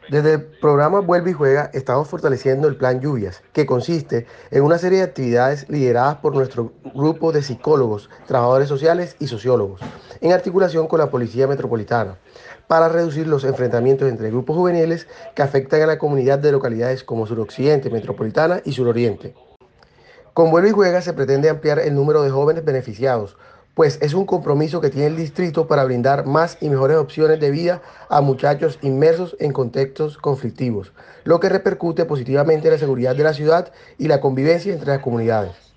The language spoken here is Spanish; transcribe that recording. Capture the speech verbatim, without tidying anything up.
Desde el programa Vuelve y Juega estamos fortaleciendo el Plan Lluvias, que consiste en una serie de actividades lideradas por nuestro grupo de psicólogos, trabajadores sociales y sociólogos, en articulación con la Policía Metropolitana, para reducir los enfrentamientos entre grupos juveniles que afectan a la comunidad de localidades como Suroccidente, Metropolitana y Suroriente. Con Vuelve y Juega se pretende ampliar el número de jóvenes beneficiados, pues es un compromiso que tiene el distrito para brindar más y mejores opciones de vida a muchachos inmersos en contextos conflictivos, lo que repercute positivamente en la seguridad de la ciudad y la convivencia entre las comunidades.